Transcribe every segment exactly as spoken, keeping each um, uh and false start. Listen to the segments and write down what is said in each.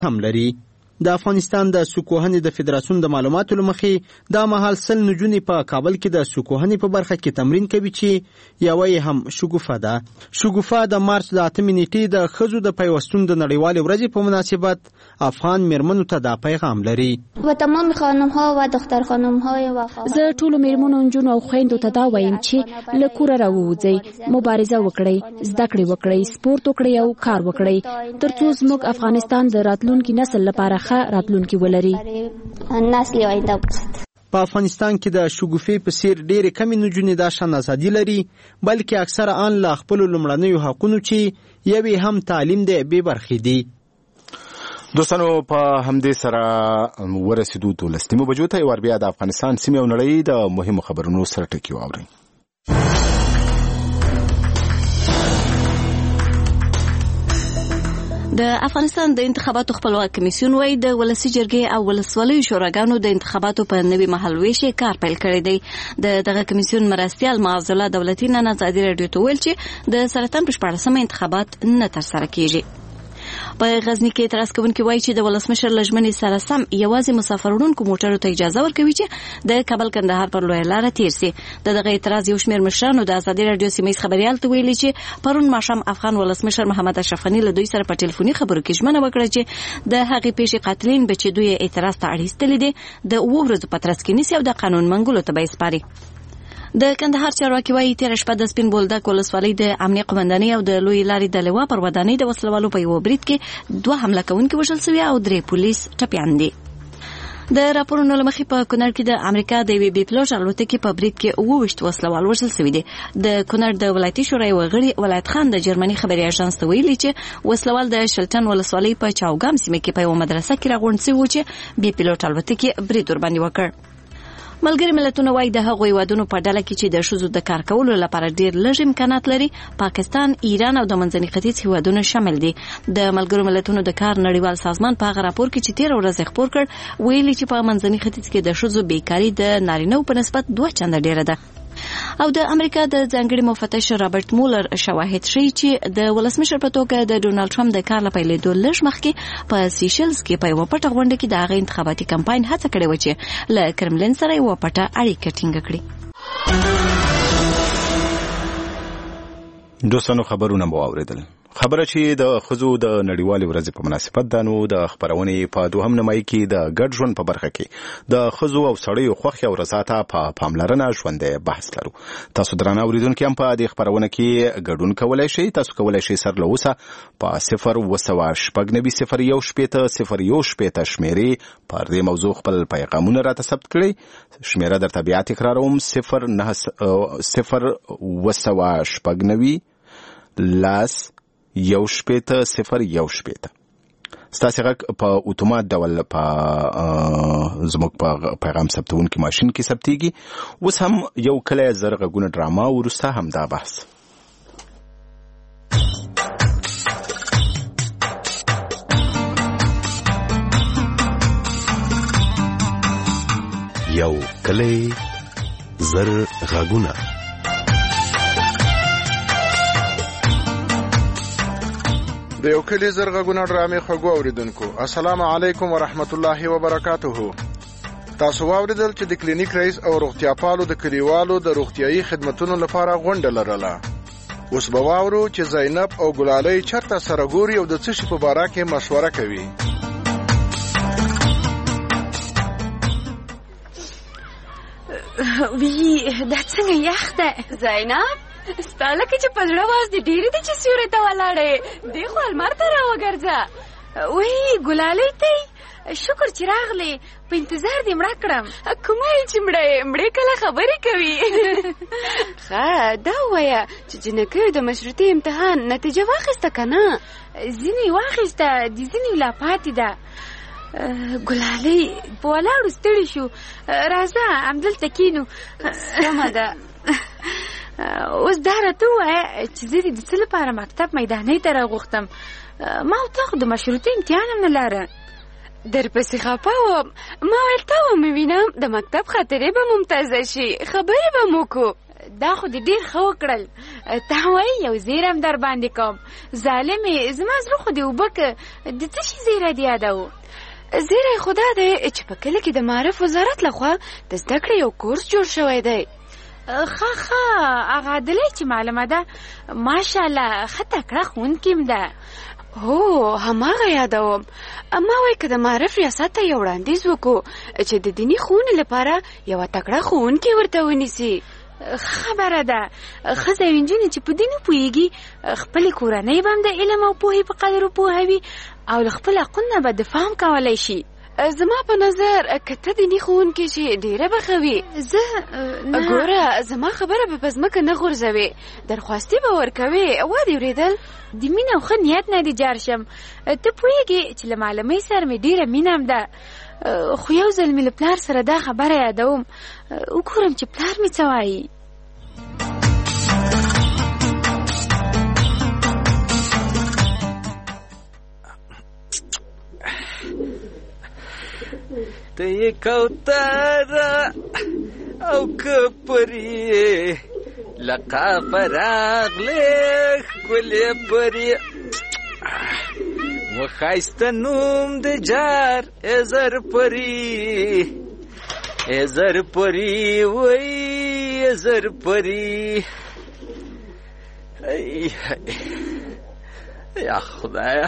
هم لري. د افغانستان د سکوهنې د فدراسیون د معلوماتو له مخې دا مهال سل نجونې په کابل کې د سکوهنې په برخه کې تمرین کوي چې یوه یې هم شګوفه ده. شګوفه د مارچ د اتمې نیټې د ښځو د پیوستون د نړیوالې ورځې په مناسبت افغان میرمنو ته دا پیغام لري. و تمام خانم‌ها و دختر خانم‌های و زه ټولو میرمنو نجونو او خویندو ته دا وایم چې له کوره راووځئ، مبارزه وکړئ، زده کړې وکړئ، سپورت وکړئ او کار وکړئ ترڅو زموږ افغانستان د راتلونکي نسل لپاره راتلونکي ولري. نسل آینده باشد. په افغانستان کې د شګوفې په څیر ډېرې کمې نجونې دا شان ازادي لري، بلکې اکثره آن له خپلو لومړنیو حقونو چې یوې هم تعلیم دی بې برخې دي. دوستانو په همدې سره ورسېدو دولسنیمو بجو ته یو وار بیا د افغانستان سیمې او نړۍ د مهمو خبرونو سره ټکي واورئ. د افغانستان د انتخاباتو خپلواک کمیسیون وايي د ولسي جرګې او ولسوالیو شوراګانو د انتخاباتو په نوي مهالویش کار پیل کړی دی. د دغه کمیسیون مرستیال معاذ الله دولتي نن ازادي رادیو ته ویل چې د سرطان په شپاړسمه انتخابات نه ترسره کیږي. په غزنی کې اعتراض کوونکي وایي چې د ولسمشر لجمنې سره سم یوازې مسافر وړونکو موټرو ته اجازه ورکوي چې د کابل کندهار پر لویه لاره تیر سي. د دغه اعتراض یو شمېر مشرانو د ازادي رادیو سیمه خبريال ته ویلي چې پرون ماښام افغان ولسمشر محمد اشرف غني له دوی سره په ټلیفوني خبرو کې ژمنه وکړه چې د هغې پیښې قاتلین به چې دوی اعتراض ته اړ ایستلي دي د اووه ورځو په ترڅ کې نیسي او د قانون منګولو ته به یې سپاري. د کندهار چارواکي وایي تېره شپه د سپین بولدک ولسوالۍ د امنیه قومندانۍ او د لویې لارې د لوا پر ودانۍ د وسلوالو په یوه برید کې دوه حمله کوونکي وژل سوي او درې پولیس ټپیان دي. د راپورونو له مخې په کونړ کې د امریکا د یوې بې پلوټ الوتکې په برید کې اووه ویشت وسلوال وژل سوي دي. د کونړ د ولایتي شورا یو غړي ولایت خان د جرمني خبري اژانس ته ویلي چې وسلوال د شلټن ولسوالۍ په چاوګام سیمه کې په یوه مدرسه کې راغونډ سوي وو چې بې پلوټ الوتکې برید ورباندې وکړ. ملګري ملتونه وايي د هغو هیوادونو په ډله کې چې د ښځو د کار کولو لپاره ډېر لږ امکانات لري پاکستان، ایران او د منځني ختیځ هیوادونه شامل دي. د ملګرو ملتونو د کار نړیوال سازمان په هغه راپور کې چې تېره ورځ خپور کړ ویلي چې په منځني ختیځ کې د ښځو بیکاري د نارینه‌و په نسبت دوه چنده ډېره ده. او د امریکا د ځانګړي مفتش رابرټ مولر شواهد ښیي چې د ولسمشر په توګه د ډونالډ ټرمپ د کار له پیلېدو لږ مخکې په سیشلز کې په یوه پټه غونډه کې د هغه انتخاباتي کمپاین هڅه کړې وه چې له کرملین سره یوه پټه اړیکه ټینګه کړي. دوستانو خبرونه مو واورېدل. خبره چې د ښځو د نړیوالې ورځې په مناسبت ده، نو د خپرونې په دوهم نیمایي کې د ګډ ژوند په برخه کې د ښځو او سړیو خوښې او رضا ته په پاملرنه ژوندی بحث لرو. تاسو درانه اورېدونکي هم په دې خپرونه کې ګډون کولی شئ. تاسو کولی شئ سر له اوسه په صفر اوه سوه شپږ نوي صفر یو شپېته صفر یو شپېته شمېرې پر دې موضوع خپل پیغامونه راته ثبت کړئ. شمېره درته بیا تکراروم: صفر نه صفر اوه سوه شپږ نوي لاس یو شپېته صفر یو شپېته. ستاسې غږ په اتومات ډول په زموږ په پیغام ثبتونکي ماشین کې ثبتېږي. اوس هم یو کلی زر غږونه ډرامه وروسته همدا بحث. یو کلی زر غږونه. د یو کلی زر غږونه ډرامې خوږو اوریدونکو، السلام علیکم ورحمت الله وبرکاته. تاسو واوریدل چې د کلینیک رئیس او روغتیاپالو د کلیوالو د روغتیايي خدماتو لپاره غونډه لرله. اوس به واورو چې زینب او ګلالۍ چرته سره ګوري او د څه شي په باره کې مشوره کوي. وی دا څنګه یخ ده زینب؟ ستا لکه چې په زړه واز دې ډېرې دي چې سیوري ته ولاړې. دې خو المار ته راوګرځه. وی ګلالۍ ته شکر چې راغلې، په انتظار دې مړه کړم. کومه یې چې مړه مړې کله خبرې کوي. ښه دا ووایه چې جنکیو د مشروطي امتحان نتیجه واخیسته که نه؟ ځینې واخیسته، د ځینې لا پاتې ده. ګلالۍ په ولاړو ستړي شو، راځه همدلته کینو. سمه ده. اوس دا راته ووایه چې زه دې د څه لپاره مکتب میدانۍ ته راغوښتم؟ ما او تا خو د مشروطي امتحان هم نه لاره. درپسې خفه وم. ما ویل تا ومې وینم د مکتب خاطرې به ممتازه شي، خبرې به مو کو. دا خو دې ډېر ښه وکړل. تا وایي یو زیره هم در باندې کوم. ظالمې زما زړه خو دې اوبه که د څه شي زیره دې یادوو؟ زیری خو دا دی چې په کلي کې د معارف وزارت لخوا د زده کړې یو کورس جوړ شوی دی. ښه ښه هغه عادلۍ چې معلومه ده ماشاءالله ښه تکړه ښوونکې م ده. هو هماغه یادوم. ما وایي که د معارف ریاست ته یو وړاندیز وکړو چې د دیني ښوونې لپاره یوه تکړه ښوونکې ورته ونیسي. خبره ده ښځه او نجونې چې په دین وپوهېږي خپلې کورنۍ به هم د علم او پوهې په قدر وپوهوي او له خپل حقونو به دفاع هم کولی شي. زما په نظر که ته دیني ښوونکې شي ډېره به ښه وي. زه ګوره زما خبره به په ځمکه نه غورځوې، درخواستې به ورکوې. وا دې اورېدل؟ د مینه او ښه نیت نه دې جار شم. ته پوهېږې چې له معلمۍ سره مې ډېره مینه هم ده، خو یو ځل مې له پلار سره دا خبره یادوم، وګورم چې پلار مې څه وایي. ته یې کوتره او که پرې لقافه راغلې ښکلې پرې و ښایسته نوم د جار ای زر پرې ای زر پرې وی ای زر پرې. یا خدایا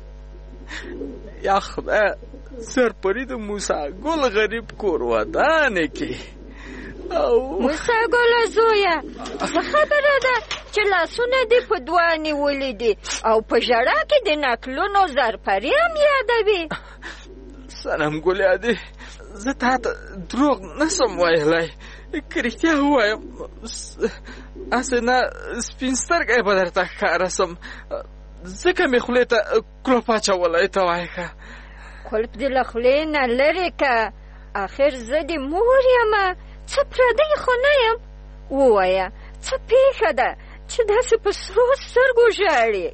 یا خدایا سرپری د موسی ګل غریب کور ودانې کې. موسی ګل زویه څه خبره ده چې لاسونه دې په دوه نیولي دي او په ژړا کې د نکلونو زرپري هم یادوي؟ سلام ګل یادې زه تا ته دروغ نسم ویلی، که رښتیا ووایم هسې نه سپین سترګی به درته ښکاره سم، ځکه مې خولې ته کلوپ اچولی. ته وایې ښه کلپ دې له خولې نه لرې که، آخر زه دې مور یمه، څه پردی خو نه یم. ووایه څه پېښه ده چې داسې په سرو سترګو ژاړې؟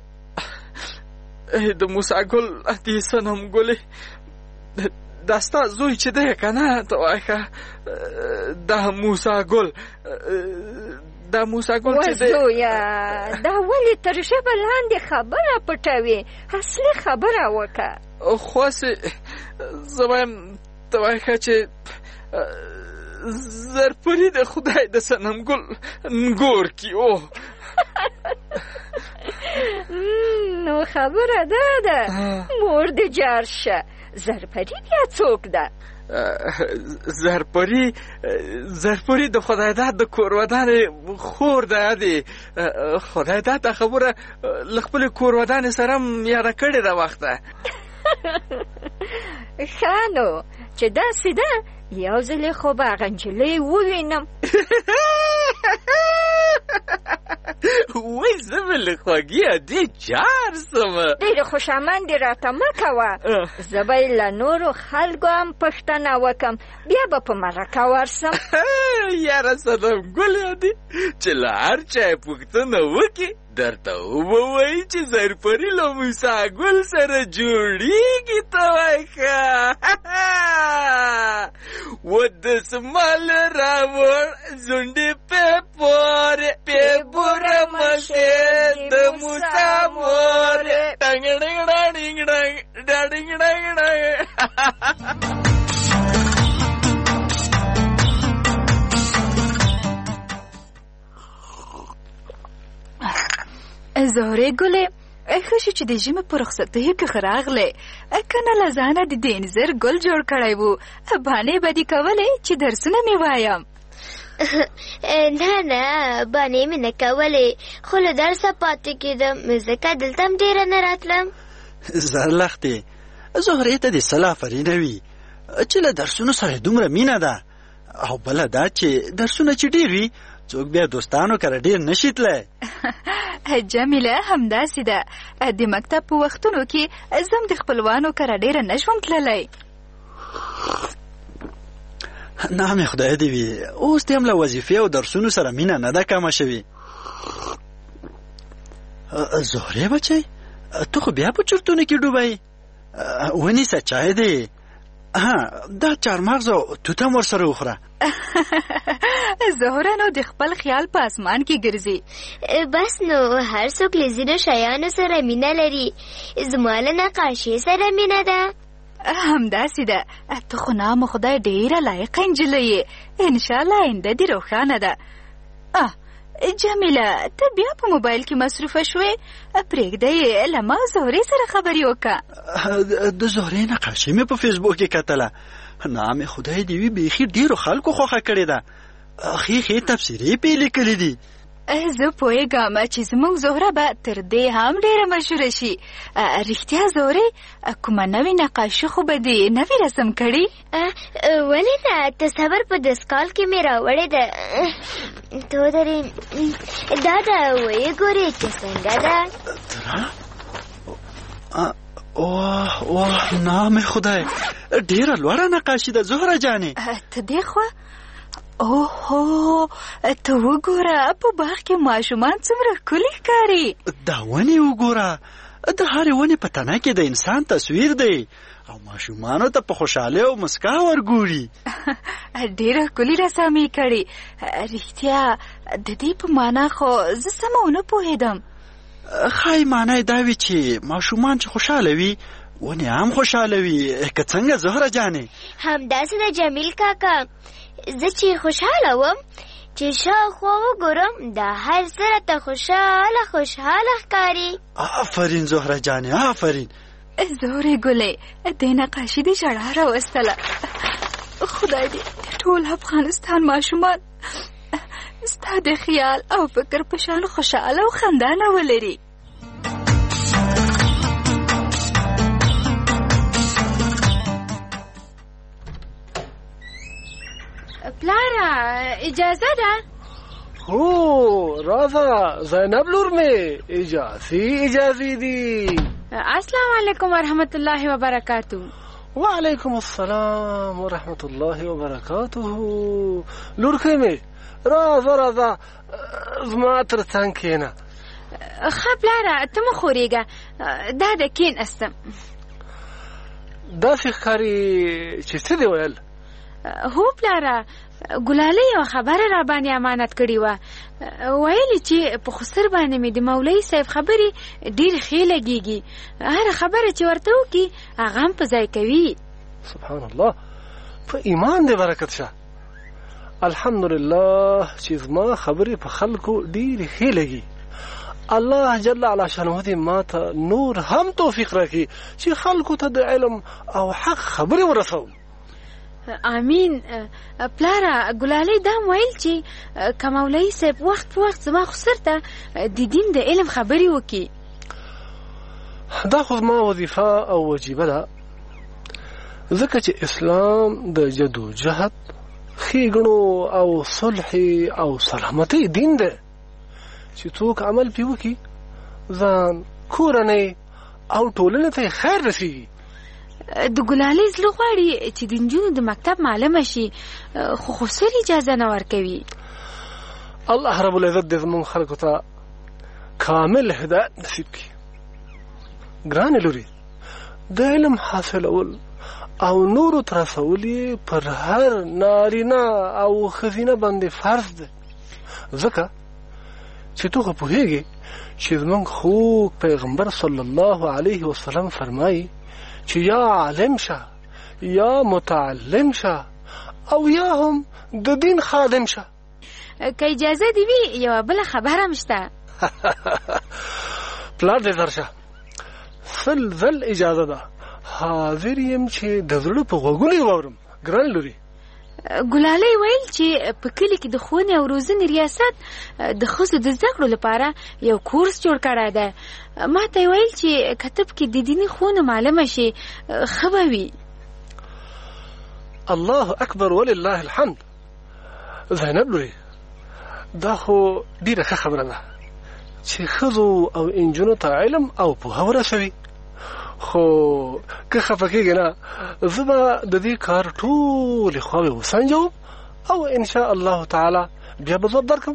د موسی ګل دې صنم ګلې دا ستا زوی چې دی که نه؟ ته وایې ښه دا موسی ګل دا موسی ګل چې دی. وزویه دا ولې تر ژبه لاندې خبره پټوې؟ اصلي خبره وکړه. خو هسې زه وایم ته وایې ښه چې زرپري د خدای د صنم ګل نګور کې و. نو خبره دا ده مور دې جار شه. زرپري بیا څوک ده؟ زرپري زرپري د خدای داد د کور ودانې خور ده. دی خدای داد دا خبره له خپلې کور ودانې سره هم یاده کړې ده وخته. ښه نو چې داسې ده یو ځلې خو به هغه نجلۍ ووینم. وای زه به له خوږې ادې جار سم. ډېرې خوشامندې راته مه کوه، زه به یې له نورو خلکو هم پوښتنه وکړم، بیا به په مرکه ورسم. یاره صنم ګلې ادې چې له هر چا یې پوښتنه وکړي درته وبه وایي چې زرپري له موسی ګل سره جوړېږي. ته وایې ښه و دسمال راوړ زونډې پې پورې پې بوره مخې د موسی مورې ډنګ ډنګ ډنګ ډنګ ډنګ ډنګ. زهرې ګلې ښه شو چې د ژمي په رخصتیو کې ښه راغلې، کنه له ځانه د دې انځر ګل جوړ کړی و، بانې به دې کولې چې درسونه مې وایم. نه نه بانې مې نه کولې، خو له درسه پاتې کېدم ځکه دلته هم ډېره نه راتلم. زرلښتې زهرې ته دې سلا فرینه وي چې له درسونو سره دومره مینه ده، او بله دا چې درسونه چې ډېر وي څوک بیا دوستانو کره ډېر نشي تللی. جمیله همداسې ده، د مکتب په وختونو کې زم د خپلوانو کره ډېره نه شوم تللی. نامې خدای دې وي اوس دې هم له وظیفې او درسونو سره مینه نه ده کمه شوې. زهرې بچی ته خو بیا په چرتونو کې ډوبی، ونیسه چای دی. ها دا چارمغز او توت هم ورسره وخوره. زهره نو د خپل خیال په اسمان کې ګرځي. بس نو هر څوک له ځینو شیانو سره مینه لري. زما له نقاشۍ سره مینه ده. همداسې ده. ته خو نام خدای ډېره لایقه نجلۍ یې. انشاءالله آینده دې روښانه ده. اه جمیله ته بیا په موبایل کې مصروفه شوې. پرېږده یې له ما زهرې سره خبرې وکړه. د زهرې نقاشي مې په فیسبوک کې کتله. نام خدای دې وي بیخي ډېرو خلکو خوښه کړې ده. ښې ښې تفسیرې پې لیکلې دي. زه پوهېږم چې زموږ زهره به تر دې هم ډېره مشهوره شي. رښتیا زهرې کومه نوې نقاشي خو به دې نوې رسم کړي؟ ولې نه، تصور په دستکال کې مې راوړې ده. تو درې دا ده، ویې ګورې چې څنګه ده. واه واه نام خدای ډېره لوړه نقاشي ده زهره جانې. ته دې خوا اوهو ته وګوره په باغ کې ماشومان څومره ښکلي ښکاري. دا ونې وګوره، د هرې ونې په تنه کې د انسان تصویر دی او ماشومانو ته په خوشحالۍ او مسکا ورګوري. ډېره ښکلي رسامي کړې. رښتیا د دې په معنا خو زه سمه ونه پوهېدم. ښایي معنا یې دا وي چې ماشومان چې خوشحاله وي ونې هم خوشحاله وي. که څنګه زهره جانې؟ همداسې ده جمیل کاکا. زه چې خوشحاله وم چې شاوخوا وګورم دا هر څه راته خوشحاله خوشحاله ښکاري. آفرین زهره جانې آفرین. زهرې ګلې دې نقاشي دې ژړا راوستله. خدای دې ټول افغانستان ماشومان ستا د خیال او فکر په شان خوشحاله او خندانه ولري. پلاره اجازه ده؟ هو راځه زینب لور مې اجازي اجازي دي. السلام علیکم ورحمت الله وبرکاتو. وعلیکم السلام ورحمت الله وبرکاتو. لورکې مې راځه راځه زما تر څنګ کښېنه. ښه پلاره ته مه خورېږه، دا د کښېناستم. داسې ښکاري چې څه دې ویل؟ هو پلاره ګلالۍ یوه خبره را باندې امانت کړې وه. ویلې چې په خسر باندې مې د مولوي صاحب خبرې ډېرې ښې لګېږي. هره خبره چې ورته وکړي هغه هم په ځای کوي. سبحان الله، په ایمان دې برکت شه. الحمدلله چې زما خبرې په خلکو ډېرې ښې لګي. الله جل علا شانه دې ما ته نور هم توفیق راکړي چې خلکو ته د علم او حق خبرې ورسوم. امین. پلاره ګلالۍ دا ویل چې که مولوي صاحب وخت په وخت زما خسر ته د دین د علم خبرې وکړي. دا خو زما وظیفه او وجیبه ده، ځکه چې اسلام د جدوجهد ښېګڼو او صلح او سلامتۍ دین دی چې څوک عمل پې وکړي ځان کورنۍ او ټولنې ته خیر رسېږي. د ګلالۍ زړه غواړي چې د نجونو د مکتب معلمه شي، خو خسر اجازه نه ورکوي. الله رب العزت دې زموږ خلکو ته کامل هدایت نصیب کړي. ګرانې لورې، د علم حاصلول او نورو ته رسول یې پر هر نارینه او ښځینه باندې فرض دی، ځکه چې تو خو پوهېږې چې زموږ خوږ پیغمبر صلی الله علیه وسلم فرمایي چې یا عالم شه یا متعلم شه او یا هم د دین خادم شه. که اجازه دی وي یوه بله خبره هم شته. پلار دې درشه، سل ځل اجازه ده، حاضر یم چې د زړه په غوږونو یې واورم. ګران لوري، ګلالۍ ویل چې په کلي کې د ښوونې او روزنې ریاست د ښځو د زده کړو لپاره یو کورس جوړ کړی دی. ما ته یې ویل چې کتب کې د دیني ښوونو معلمه شي ښه به وي. الله اکبر ولله الحمد. زینب لوري، دا خو ډېره ښه خبره ده چې ښځو او انجونو ته علم او پوهه ورسوي. خو که خفه کېږې نه، زه به د دې کار ټولې خواوې وسنجوم او انشاء الله تعالی بیا به ځواب درکړم.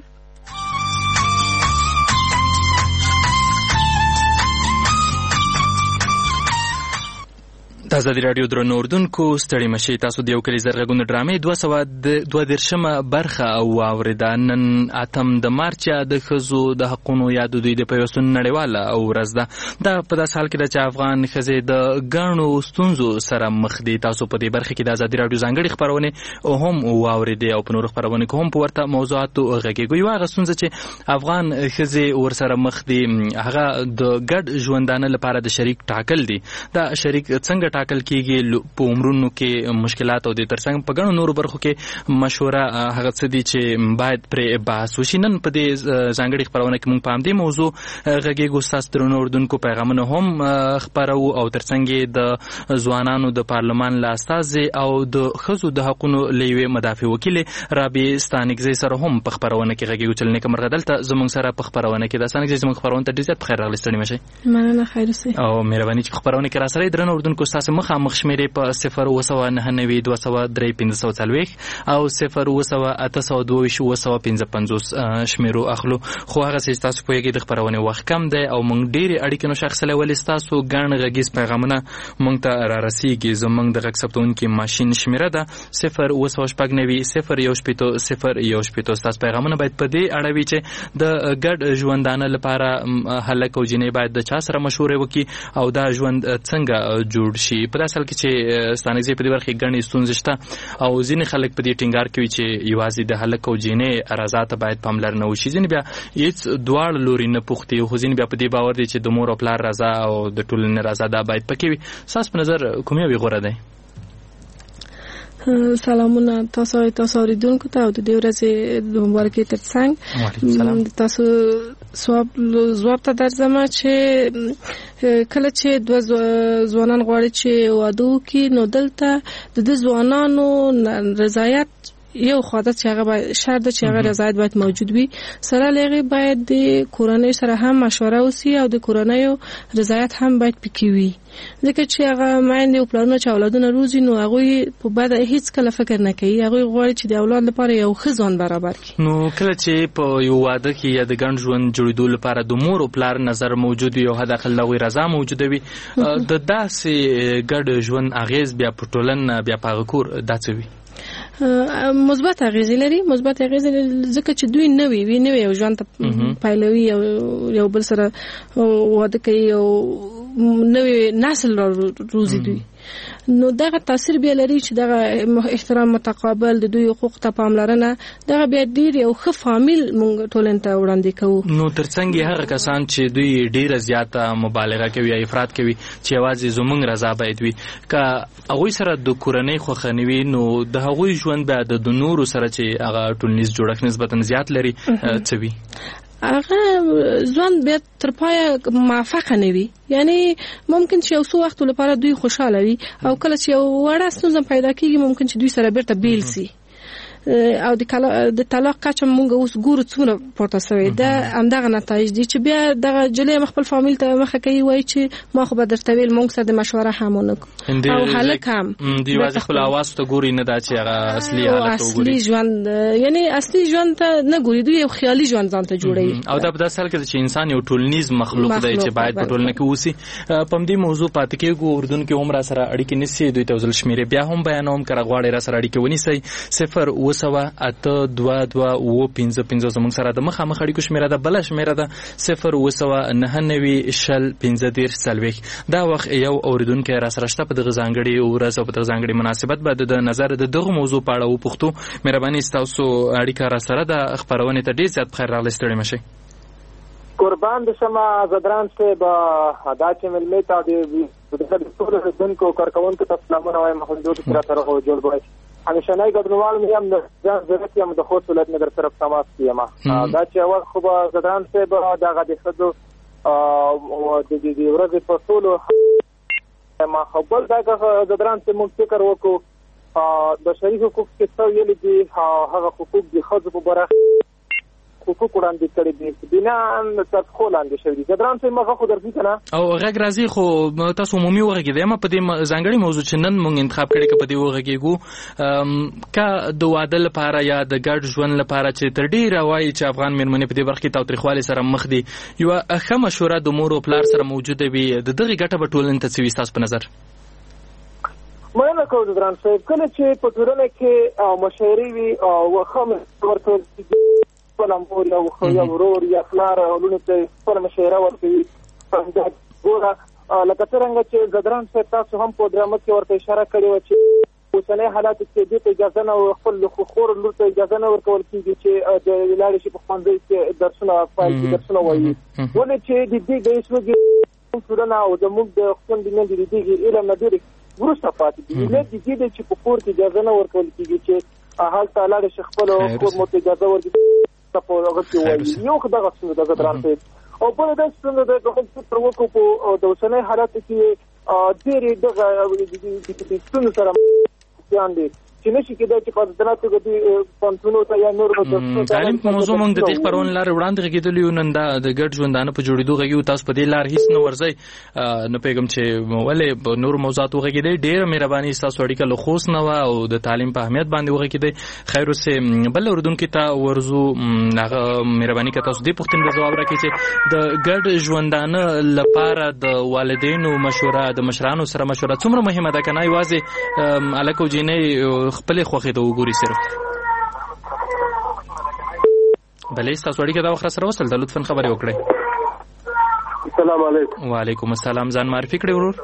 ازادي راډیو درنو اردوونکو ستړي مشي تاسو د یو کلی زرغونې ډرامې دوه سوه دوه دېرشمه برخه واورېده. نن اتم د مارچ د ښځو د حقونو یا د دوی د پیوستون نړیواله ورځ ده. دا په داسې حال کې ده چې افغان ښځې د ګڼو ستونزو سره مخ دي. تاسو په دې برخه کې د ازادي راډیو ځانګړې خپرونې هم واورېدې او په نورو خپرونو کې هم په ورته موضوعاتو غږېږو. یوه هغه ستونزه چې افغان ښځې ورسره مخ دي هغه د ګډ ژوندانه لپاره د شریک ټاکل دي. دا شریک څنګه ټاکل کېږي؟ په عمرونو کې مشکلات او د ترڅنګ په ګڼو نورو برخو کې مشوره هغه څه دي چې باید پرې بحث وشي. نن په دې ځانګړې خپرونه کې موږ په همدې موضوع غږېږو. ستاسو درنو اردوونکو پیغامونه هم خپروو او ترڅنګ د ځوانانو د پارلمان له استازي او د ښځو د حقونو له یوې مدافع وکیلې رابعې ستانکزۍ سره هم په خپرونه کې غږېږو. چې نیکه مرغه دلته زموږ سره په خپرونه کې ده. ستانکزۍ زموږ خپرونه ته ډېر زیات پخیر راغلې. ستړي مه شئ. مننه. خیر اوسئ. او مهرباني چې په خپرونه کې راسره درنو اردوونکو ستاسو مخامخ شمیرې په صفر اوه سوه نهه نوي دوه سوه درې پنځه سوه څلوېښت او صفر اوه سوه اته سوه دوه ویشت اوه سوه پنځه پنځوس شمیرو اخلو. خو هغسې چې تاسو پوهېږئ د خپرونې وخت کم دی او موږ ډېرې اړیکې نشو اخیستلی ولې ستاسو ګڼ غږیز پیغامونه موږ ته رارسېږي. زموږ د غږ ثبتوونکي ماشین شمیره ده صفر اوه سوه شپږ نوي صفر یو شپېتو صفر یو شپېتو. ستاسو پیغامونه باید په دې اړه وي چې د ګډ ژوندانه لپاره هلک او جینۍ باید د چا سره مشورې وکړي او دا ژوند څنګه جوړ شي. په داسې حال کې چې ستانکزۍ په دې برخه کې ګڼې ستونزې شته او ځینې خلک په دې ټینګار کوي چې یوازې د هلک او جینۍ رضا ته باید پاملرنه وشي. ځینې بیا هېڅ دواړه لوري نه پوښتي خو ځینې بیا په دې باور دي چې د مور او پلار رضا او د ټولنې رضا دا باید پکې وي. ستاسو په نظر کوم یو غوره دی؟ سلامونه تاسو تاسو اوریدونکو ته او د دې ورځې د مبارکۍ ترڅنګ تاسو سواب زواب ته درځم چې کله چې دوه ځوانان غواړي چې واده وکړي نو دلته د دې ځوانانو رضایت یو خواده چې هغه شرط ده چې هغه رضایت باید موجود وي. سره لغه باید د کورنۍ سره هم مشوره وسی او د کورنۍ رضایت هم باید پکې وي. ځکه چې هغه مایندې او پلانونه چې اولادونه روزي نو هغه په بعد هیڅ کله فکر نه کوي. هغه غواړي چې د اولاد لپاره یو ښه ځوان برابر کړي. نو کله چې په یو واده کې یا د ګڼ ژوند جوړېدو لپاره د مور او پلار نظر موجود وي او حداقل د هغوی رضا موجوده وي د داسې ګډ ژوند اغېز بیا په ټولنه بیا په هغه کور دا څه وي؟ مثبت اغیزې لري. مثبت اغیزې ځکه چې دوی نوې وي نوې یو ژوند ته پیلوي او یو بل سره واده کوي او نوې نسل روزي دوی نو دغه تاثیر بیا لري چې دغه احترام متقابل د دوی حقوق ته پاملرنه دغه بیا ډیر یو ښه فامیل مونږ ټولنې ته وړاندې کوو. نو ترڅنګ هغه کسان چې دوی ډیره زیاته مبالغه کوي یا افراط کوي چې یوازې زمونږ رضا باید وي که هغوی سره د کورنۍ خوښه نه وي نو د هغوی ژوند بیا د نورو سره چې هغه ټولنیز جوړښت نسبتا زیات لري څه وي؟ هغه ځوان بیا تر پایه موافقه نه وي. یعنی ممکن چې یو څو وخت لپاره دوی خوشاله وي او کله چې یو وړه ستونزه پیدا کیږي ممکن چې دوی سره بیرته بیل سي او د طلاق کچه مونږ اوس ګورو څومره پورته شوی دا همدغه نتایج دي چې بیا دغه جلې خپل فامیل ته مخه کوي وایي چې ما خو به درته ویل مونږ سره د مشوره هم ونکړو او هلک هم دوی یوازې خپل اواز ته ګوري نه دا چې هغه اصلي حالت ته وګوري. اصلي ژوند یعنی اصلي ژوند ته نه ګوري دوی یو خیالي ژوند ځان ته جوړوي او دا په داسې حال کې چې انسان یو ټولنیز مخلوق دی چې باید په ټولنه کې اوسي. په همدې موضوع پاتې کېږو. اردن کې هم را سره اړیکې نیسي دوی ته وزل شمیرې بیا هم بیانوم که غواړئ را سره اړیکې ونیسئ صفر اوه سوه اته دوه دوه اوه پنځه پنځه زموږ سره د مخامخ اړیکو شمیره ده. بله شمیره ده صفر اوه سوه نهه نوي شل پنځه دېرش څلوېښت. دا وخت یو اورېدونکی را سره شته په دغه ځانګړې ورځ او په دغه ځانګړې مناسبت به د نظر د دغه موضوع په اړه وپوښتو. مهرباني ستاسو اړیکه را سره ده. خپرونې ته ډېر زیات بخیر راغلی. ستړي مه شئ. قربان د شمه زدران صاحب دا چې ملمې ته د ټولو اورېدونکو کارکوونکو ته سلامونه وایم. محمدود سره سره جوړ بوی همیشنای ګډونوال مې هم د ځان ضرورت یم د خوست ولایت نظر طرف تماس کیم. دا چې اول خو به زدران صاحب دغه د ښځو د دې ورځې په ټولو ما خپل دغه زدران صاحب موږ فکر وکړو د شریف حقوق کې څه ویلي دي هغه حقوق د ښځو په برخه حقوق وړاندې کړي دي بنا تر خو لاندې شوي دي. زدران صاحب مخه خو درځي کنه او غږ راځي خو تاسو عمومي وغږیدئ. ما په دې ځانګړي موضوع چې نن موږ انتخاب کړی که په دې وغږیږو که د واده لپاره یا د ګډ ژوند لپاره چې تر ډېره وایي چې افغان مېرمنې په دې برخه کې تاوتریخوالي سره مخ دي یوه ښه مشوره د مور او پلار سره موجوده وي د دغې ګټه به ټولنې ته څه وي ستاسو په نظر؟ مننه کوم ځدران صاحب. کله چې په ټولنه کې مشاعرې وي او ښه ورکول کېږي خپله مور یا یا ورور یا پلار لوڼو ته خپله مشاعره ورکوي ګوره لکه څرنګه چې ځدران صاحب تاسو هم په ډرامه کې ورته اشاره کړې وه چې اوسنی حالاتو کې دې ته اجازه نه خپل خور لور ته اجازه نه ورکول کېږي چې د لاړې شي په ښوونځي کې درسونه پیل کړي درسونه وایي ولې چې د دې د ایسوږي ټولنه او زموږ د خوندې میندې د دې علم نه ډېرې وروسته پاتې دي. علت د دې دی چې په کور کې اجازه نه ورکول کېږي چې هلته لاړې شي خپلو کور مو ته اجازه ورکړي په هغه کې وایي. یو خو دغه ستونزه ده ځدران صاحب. او بله داسې ستونزه ده که موږ فکر وکړو په د اوسنۍ حالاتو کې ډېرې دغه ستونزو سره دي چې نشي کېدای چې په دغه توګه د پوهنتونونو ته یا نورو تعلیم په موضوع موږ د دې خپرونې لارې وړاندې غږېدلي یو. نن دا د ګډ ژوندانه په جوړېدو غږیو. تاسو په دې لار هېڅ نه ورځئ. نه پوهېږم چې ولې په نورو موضوعاتو وغږېدئ. ډېره مهرباني ستاسو اړیکه له خوست نه وه او د تعلیم په اهمیت باندې وغږېدئ. خیر اوسې بل اورېدونکي ته ورځو. هغه مهرباني که تاسو دې پوښتنې ته ځواب راکړئ چې د ګډ ژوندانه لپاره د والدینو مشوره د مشرانو سره مشوره څومره مهمه ده که نه یوازې هلک او جینۍ خپلې خوښې ته وګوري صرف. بلې ستاسو اړیکه دا وخت سره وصل ده. لطفا خبرې وکړئ. السلام علیکم. وعلیکم السلام. ځان معرفي کړئ ورور.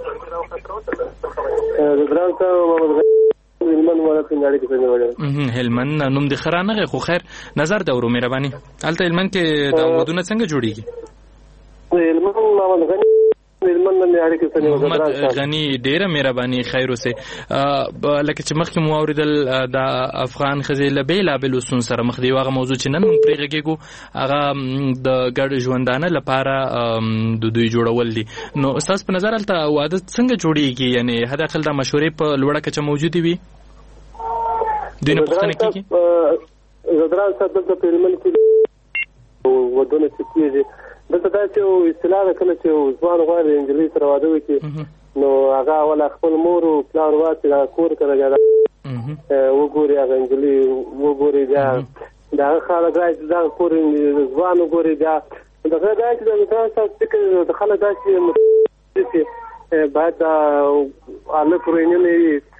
ځدران صاحب محمد هلمند والا څنګه اړیکې څنګه وړي؟ هلمند نوم دې ښه رانغی خو خیر نظر ده ورو مهرباني. هلته هلمند کې دا ودونه څنګه جوړېږي؟ هلمند محمد غني محمد غني ډیره مهرباني. خیر اوسه. لکه چې مخکې مو اوریدل د افغان ښځې له بېلابېلو ستونزو سره مخ دي. هغه موضوع چې نن موږ پرې غږېږو هغه د ګډ ژوندانه لپاره د دوی جوړول دي. نو ستاسو په نظر هلته واده څنګه جوړېږي؟ یعنې حد اقل دا مشورې په لوړه کچه موجودې وي؟ دوی نه پوښتنه کېږي؟ ځدران صاحب دلته په هلمند کې ودونه چې کېږي دلته دا چې اصطلاح ده کله چې ځوان غواړي نجلۍ سره واده وکړي نو هغه اوله خپل مور او پلار واچي دا کور ته راځي وګوري هغه نجلۍ وګوري بیا د هغه خلک راځي دا کور ځوان وګوري بیا دغه دا چې د تاسو فکر د خلک دا چې باید هلک ورینې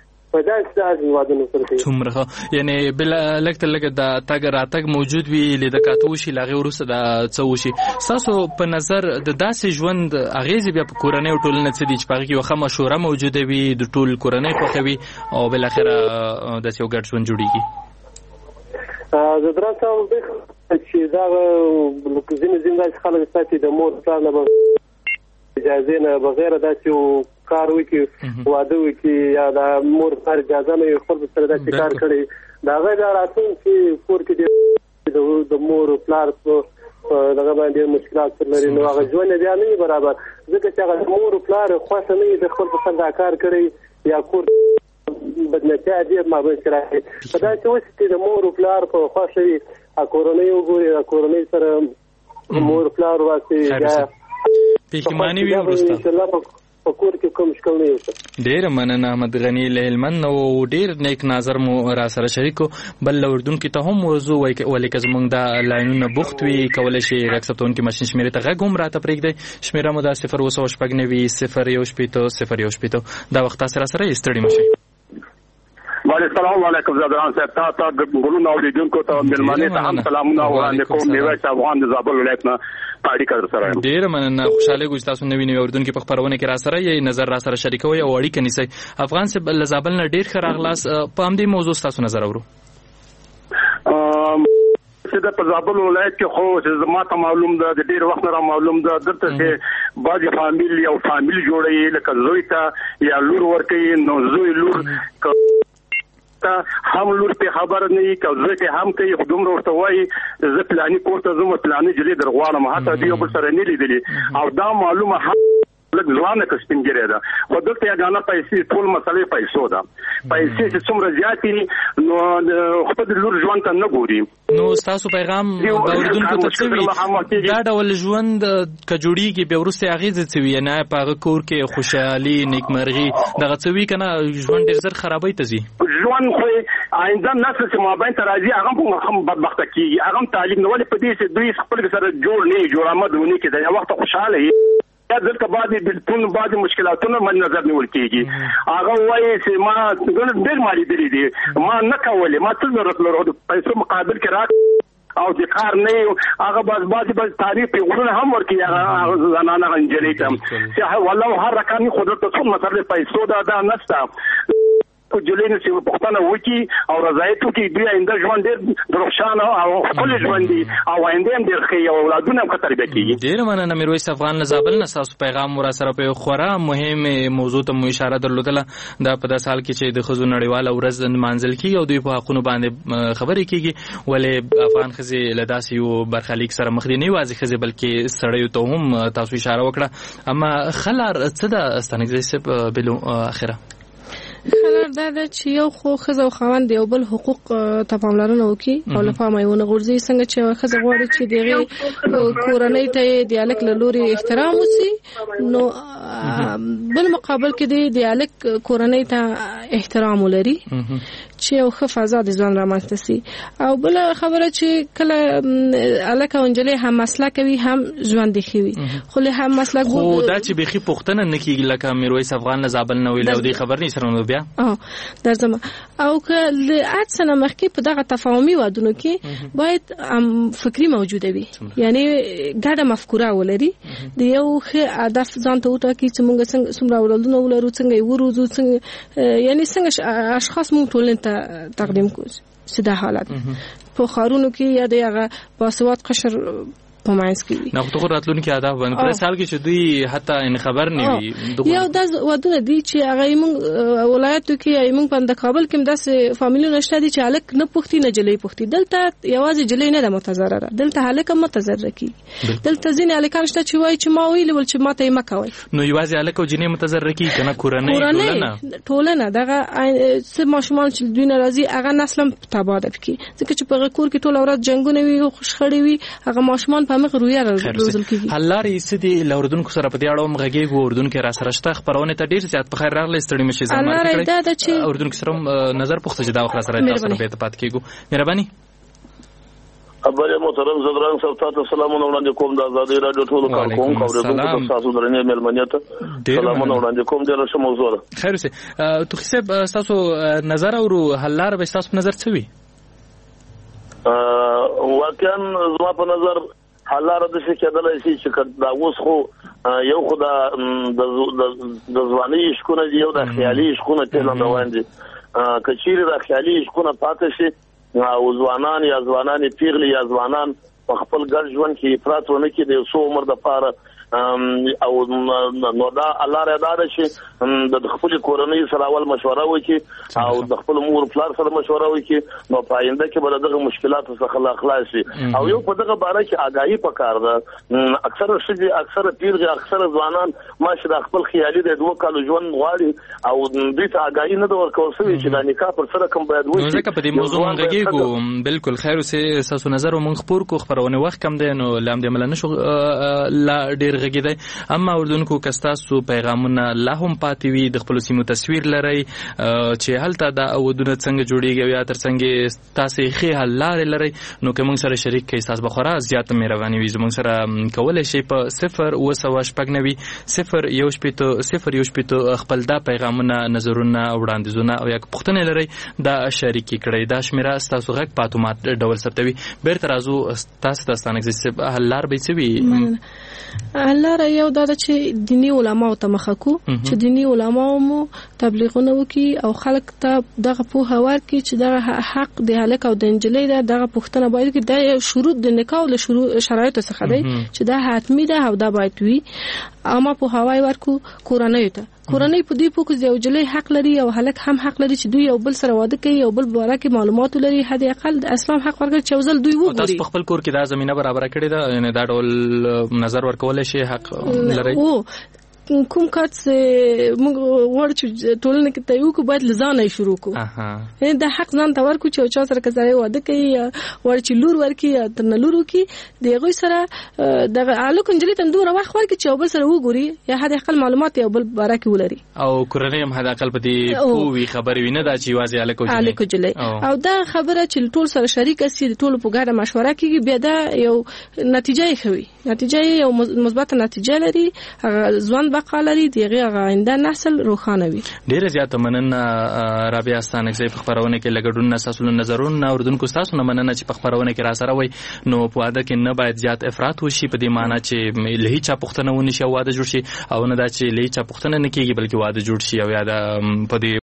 څومره یعنی بل لکه لکه د تاګ راتګ موجود وي لیدل کاته وشي لاغه وروسته د څه وشي. تاسو په نظر د داسې ژوند اغیزې بیا په کورنۍ او ټولنه څه دي چې په کې یو ښه مشوره موجوده وي د ټول کورنۍ خوښوي او بل اخره د یو ګډ ژوند جوړیږي؟ زه درته چې دا لکه ځینې ځینې خلک ساتي د مور پلار نه اجازه نه بغیر دا چې کار وکړي واده وکړي یا د مور پلار اجازه نه خپل سره دا کار کړي دا غي دا راتون چې کور کې د مور پلار دغه باندې مشکلات لري نو هغه ژوند بیا نه برابر ځکه چې هغه مور پلار خوښ نه د خپل په څنګه کار کړي یا کور بدنته دې ما به کړی دا چې اوس چې د مور پلار په خوښي ا کورنۍ وګوري ا کورنۍ سره مور پلار واسي یا پیښمانی وی ورسته کور کې کوم مشکل نه وي. ډیر مننه احمد غنی له هلمند او ډیر نیک نظر مو را سره شریکو. بل لوردون کې ته هم موضوع وای ولې که زمونږ د لاینونه بوخت وي کولای شي رکسپټون کې ماشين شمیره ته غږ هم راته پرېږدي. شمیره مو دا صفر وسو شپږ نوي صفر یو شپېته صفر یو شپېته دا وخت سره سره استړي مشي. وعلیکم السلام علیکم زدران صاحب تا ته ګلونو اوریدونکو ته ملمانه ته هم سلامونه وړاندې کوم. نیوي افغان د زابل ولایت نه پاړی کړ سره ډیر مننه. خوشاله ګوښ تاسو نوی نوی اوریدونکو په خبرونه کې را سره یې نظر را سره شریکوي او اړیکه نیسي. افغان صاحب له زابل نه ډیر خیر اغلاس په هم دې موضوع تاسو نظر اورو. چې د زابل ولایت کې خو زما ته معلوم ده د ډیر وخت را معلوم ده دلته چې بعضی فامیل یو فامیل جوړي لکه زوی ته یا لور ورکي نو زوی لور هم لور په خبر نه یې کوي چې هم کوي خدوم ورته وایي زه پلاني کوته زما پلاني جلې درغواړم هڅه دی په سره نه لیدلې او دا معلومه لږ ځوانه کسبین ګره ده خو دلته یې غاڼه پیسې ټول مسلې پیسو ده پیسې چې څومره زیاتې نو خپل لور ژوند ته نه ګوري. نو تاسو پیغام باوردونکو ته څه وي دا ډول ژوند ک جوړیږي به ورسته اغیزه څه وي نه په کور کې خوشحالي نیکمرغي دغه څه وي کنه ژوند ډیر زر خرابای ته زی ژوند خو آینده نسل چې ما باندې راځي هغه هم بدبخت کیږي هغه تعلیم نه ولې په دې چې دوی خپل سره جوړ نه جوړ آمد ونی کې دا وخت خوشاله یا دلته بعضې بلتون بعضې مشکلاتونه مد نظر نیول کېږي هغه وایي چې ما ډېر ما لیدلي دي ما نه کولې ما څه ضرورت لرو د پیسو مقابل کې را او د کار نه یو هغه باز باز باز تعریف پیغورونه هم ورکړي هغه زنانه انجلې ته چې والله هر رقمي قدرت څو مسله پیسو دا دا نشته په جلینو چې پښتنه وکی او رضایت وکي دوی آینده ژوند ډېر روښانه او خپل ژوند دي او آینده هم ډېر ښه او اولادونه هم ښه تربیه کېږي. ډېره مننه میرویس افغان له زابل نه ستاسو پیغام مو راسره په خورا مهمې موضوع ته مو اشاره درلودله دا په داسې حال کې چې د ښځو نړیواله ورځ نمانځل کېږي او دوی په حقونو باندې خبرې کېږي ولې افغان ښځې له داسې یو برخلیک سره مخ دي نه یوازې ښځې بلکې سړیو ته هم تاسو اشاره وکړه اما خلار څه ده ستانکزی صاحب بلو اخره خلار دا ده چې یو خو ښځه او خاوند یو بل حقوق ته پاملرنه وکړي او له پامه یې ونه غورځوي څنګه چې ښځه غواړي چې د هغې کورنۍ ته یې د هلک له لورې احترام وسي نو بل مقابل کې د د هلک کورنۍ ته احترام ولري چې یو ښه فضا د ژوند رامنځته سي او بله خبره چې کله هلک او نجلۍ هم مسلک وي هم ژوند یې ښه وي خو له هم مسلک خو دا چې بیخي پوښتنه نه کېږي لکه میرویس افغان له زابل نه ویل او دې خبر نه سره نو بیا درځم او که له عاد سنه مخکې په دغه تفاهمي وادونو کې باید فکری موجوده وي یعنی ګډه مفکوره ولري د یو ښه هدف ځان ته وټاکي چې موږ څنګه څومره اولادونه ولرو څنګه یې وروزو څنګه یعنی څنګه اشخاص موږ ټولنې ته تقدیم کوو چې دا حالت په ښارونو کې یا د هغه باسواد قشر په ماینس کې نه خو راتلونکي اهداف باندې پر سال کې چې دوی حتی ان خبر نه وي یو د ودونه دي چې هغه موږ ولایتو کې موږ په کابل کې داسې فامیلونه شته دي چې هلک نه پوښتي نه جلۍ پوښتي دلته یوازې جلۍ نه ده متضرره دلته هلک هم متضرر کیږي دلته ځینې هلکان شته چې وایي چې ما ویلي ول چې ما ته یې مه کوئ نو یوازې هلک او جنۍ متضرر کیږي که نه کورنۍ ټولنه دغه څه ماشومان چې دوی نه راځي هغه نسل هم تباه ده پکې ځکه چې په هغه کور کې ټوله ورځ جنګونه وي خوشخړې وي هغه ماشومان په مخ رویه روزل کیږي حلارې سدي لاوردونکو سره په دې اړه هم غږیږو اردونکو را سره شته خبرونه ته ډیر زیات په خیر راغلی ستړي مشي زما کړی اردونکو سره نظر پوښتنه چې دا وخت سره تاسو به اتفاق کیږو مهرباني خبره محترم زدران صاحب تاسو سلامونه وړاندې کوم د آزادۍ رادیو ټولو کارکونکو اوریدونکو تاسو درنه ملمنیت سلامونه وړاندې کوم د رسمو موضوع خیر اوسه تو حساب تاسو نظر او حلار به تاسو نظر څه وي واقعا زما په نظر حلاره د څه کېدلای شي چې دا اوس خو یو خو د ځواني شکونه دی یو د خیالي شکونه ته روان دي کچېره د خیالي شکونه پاتې شي او ځوانان یا ځوانان پیغلي یا ځوانان په خپل ګډ ژوند کې افراط ونه کړي د څو عمر د پاره او نو دا الله را دار شي د خپل کورنۍ سره اول مشوره وکړي او د خپل مور پلار سره مشوره وکړي نو په آینده کې به دغه مشکلات څخه خلاص شي او یو په دغه باره کې آگاهی پکار ده اکثره شي اکثره پیرغه اکثره ځوانان ماشه د خپل خیالي د دوه کالو ژوند غواړي او دوی ته آگاهی نه ورکول شوی چې د نکاح پر سره کوم باید وشي ځکه په دې موضوع غږیږو بالکل خیر اوسه تاسو نظر مونږ خبر کو خبرونه وخت کم دی نو لام دې مل نه شو لا ډیر غږیدای اما اردوونکو کستاسو پیغامونه لا هم پاتې وي د خپل سیمو تصویر لري چې هلته دا ودونه څنګه جوړیږي یا تر څنګه تاسو ښه حل لارې لري نو کوم سره شریک کې احساس بخورا زیات مهرباني وي زموږ سره کولای شي په صفر او سوا شپږ نوي صفر یو شپېته صفر یو شپېته خپل دا پیغامونه نظرونه وړاندیزونه او یا پوښتنه لري دا شریک کړئ دا شمیره تاسو غږ پاتومات ډول ثبتوي بیرته راځو تاسو د ستانکزي حل لار به څه وي الله یو دا چې دینی علماء ته مخکو چې دینی علماء مو تبلیغونه وکي او خلک ته دغه په هوار کې چې دغه حق د هلک او د نجلۍ ده دغه پوښتنه باید کې د شروط د نکاح له شروع شرایط څخه دی چې دا حتمی ده او دا باید وي اما په هوای ورکو کورنۍ ته کورنۍ په دې پوکو یو جلۍ حق لري او هلک هم حق لري چې دوی یو بل سره واده کوي او بل باره کې معلومات لري حد اقل د اسلام حق ورکړي چې وزل دوی وګوري تاسو په خپل کور کې دا زمينه برابر کړی دا یعنی دا ډول نظر ورکول شي حق لري او کوم کات موږ ورته ټولنه کې ته یو کو باید لزانه شروع کو اها دا حق ځان ته ورکو چې چا سره کزای واده کوي ورته لور ورکی تر نه لور کی دغه سره د الکو انجلی ته دوه وخت ورکی چې بل سره وګوري یا حد اقل معلومات یو بل بارکه ولري او کورنۍ هم حد اقل پدې پوي خبرې ویني دا چې واځي الکو جلی الکو جلی او دا خبره چې ټول سره شریک اسي ټول په ګډه مشوره کوي بیا دا یو نتیجه یې خوي نتیجه یو مثبت نتیجه لري هغه ځوان بقا لري دغه هغه آینده نسل روښانه وي. ډیره زیاته مننه رابعه ستانکزی په خبرونه کې لګډون نساسونو نظرونه اوردونکو تاسو نه مننه چې په خبرونه کې را سره وای. نو په واده کې نه باید زیات افراط وشي په دې معنی چې له هیڅ پښتنه ونی شي واده جوړ شي او نه دا چې له هیڅ پښتنه نه کیږي بلکې واده جوړ شي او یا د په دې